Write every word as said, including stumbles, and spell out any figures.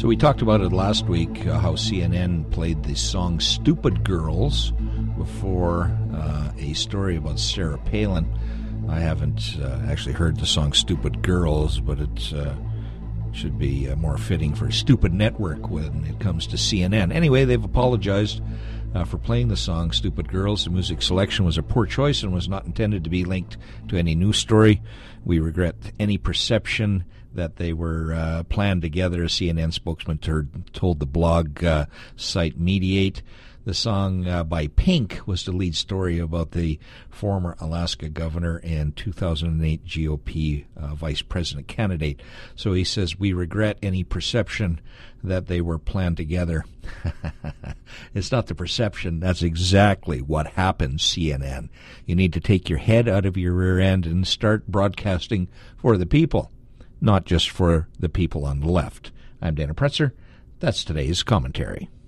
So we talked about it last week, uh, how C N N played the song Stupid Girls before uh, a story about Sarah Palin. I haven't uh, actually heard the song Stupid Girls, but it uh, should be uh, more fitting for Stupid Network when it comes to C N N. Anyway, they've apologized uh, for playing the song Stupid Girls. The music selection was a poor choice and was not intended to be linked to any news story. We regret any perception that they were uh, planned together, a C N N spokesman ter- told the blog uh, site Mediate. The song uh, by Pink was the lead story about the former Alaska governor and two thousand eight G O P uh, vice president candidate. So he says, we regret any perception that they were planned together. It's not the perception. That's exactly what happened, C N N. You need to take your head out of your rear end and start broadcasting for the people, not just for the people on the left. I'm Dana Pretzer. That's today's commentary.